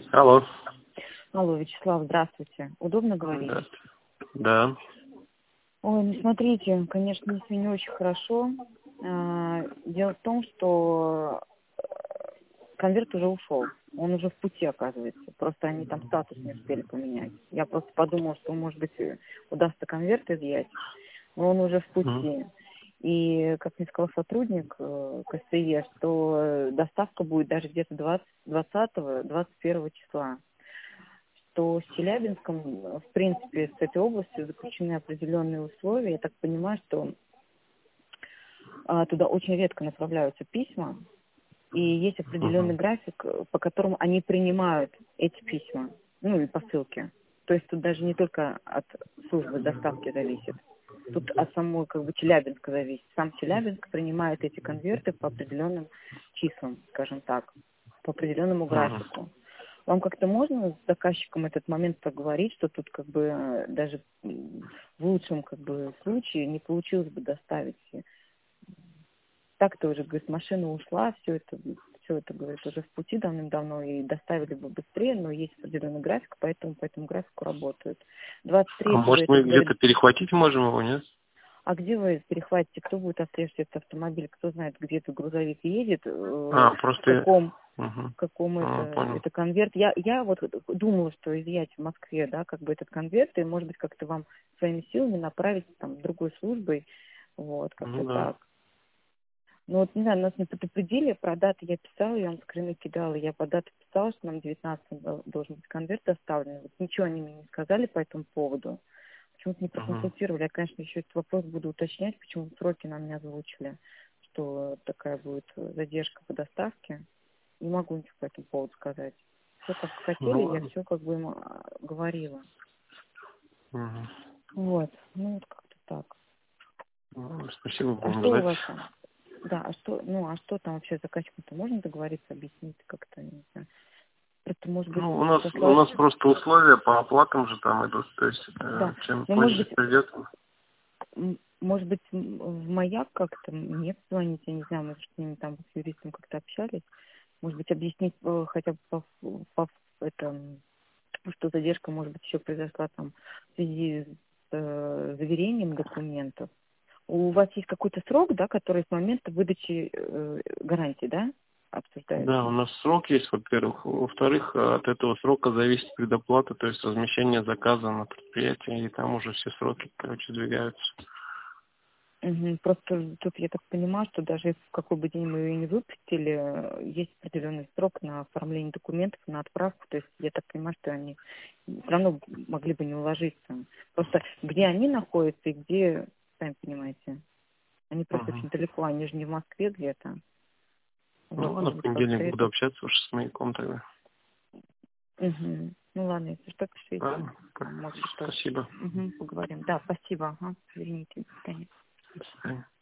Алло. Алло, Вячеслав, здравствуйте. Удобно говорить? Здравствуйте. Да. Ой, ну смотрите, конечно, если не очень хорошо. Дело в том, что конверт уже ушел. Он уже в пути, оказывается. Просто они там статус не успели поменять. Я просто подумала, что, может быть, удастся конверт изъять, но он уже в Мгм. пути. И, как мне сказал сотрудник КСТЕ, что доставка будет даже где-то 20-21 числа. Что с Челябинском, в принципе, с этой областью заключены определенные условия. Я так понимаю, что туда очень редко направляются письма, и есть определенный Мгм. график, по которому они принимают эти письма, ну и посылки. То есть тут даже не только от службы доставки зависит, тут от самой как бы Челябинска зависит. Сам Челябинск принимает эти конверты по определенным числам, скажем так, по определенному Мгм. графику. Вам как-то можно с заказчиком этот момент поговорить, что тут как бы даже в лучшем как бы случае не получилось бы доставить? Так-то уже, говорит, машина ушла, все это, говорит, уже в пути давным-давно и доставили бы быстрее, но есть определенный график, поэтому по этому графику работают. А 23-го может это, мы где-то говорит, перехватить можем его, нет? а где вы перехватите, кто будет отслеживать этот автомобиль, кто знает, где этот грузовик едет, А, в просто... в каком Понял. это конверт. Я вот думала, что изъять в Москве, да, как бы этот конверт, и, может быть, как-то вам своими силами направить там другой службой, вот, как-то Ну да. так. Ну вот, не знаю, нас не предупредили, про даты я писала, я вам скрины кидала, я по дате писала, что нам 19 должен быть конверт доставлен. Вот ничего они мне не сказали по этому поводу. Почему-то не Мгм. проконсультировали. Я, конечно, еще этот вопрос буду уточнять, почему сроки нам не озвучили, что такая будет задержка по доставке. Не могу ничего по этому поводу сказать. Все как Ну хотели, я ладно. все как бы им говорила. Мгм. Вот, ну вот как-то так. Ну ладно, спасибо, А будем что у ждать. вас там? Да, а что там вообще с заказчиком-то можно договориться, объяснить как-то, не знаю. Это может быть Ну, у нас сослаться. просто условия по оплатам же там идут. То есть, Да, чем но может позже быть, придет... может быть, в маяк как-то мне позвонить, я не знаю, может, с ними там с юристом как-то общались, может быть, объяснить хотя бы это, что задержка, может быть, еще произошла там в связи с заверением документов. У вас есть какой-то срок, да, который с момента выдачи гарантии, да, Да, у обсуждается? нас срок есть, во-первых. Во-вторых, от этого срока зависит предоплата, то есть размещение заказа на предприятии, и там уже все сроки, короче, двигаются. Мгм. Просто тут я так понимаю, что даже в какой бы день мы ее не выпустили, есть определенный срок на оформление документов, на отправку. То есть я так понимаю, что они все равно могли бы не уложиться. Просто где они находятся и где, сами понимаете, они просто Мгм. очень далеко, они же не в Москве где-то. Ну Вот, ладно, может в быть, понедельник как-то буду это. общаться уже с маяком тогда. Мгм. Ну ладно, если что, пишите. Ладно, Там, может быть, тоже спасибо. поговорим. Да, спасибо. Ага. Извините, до свидания. До свидания.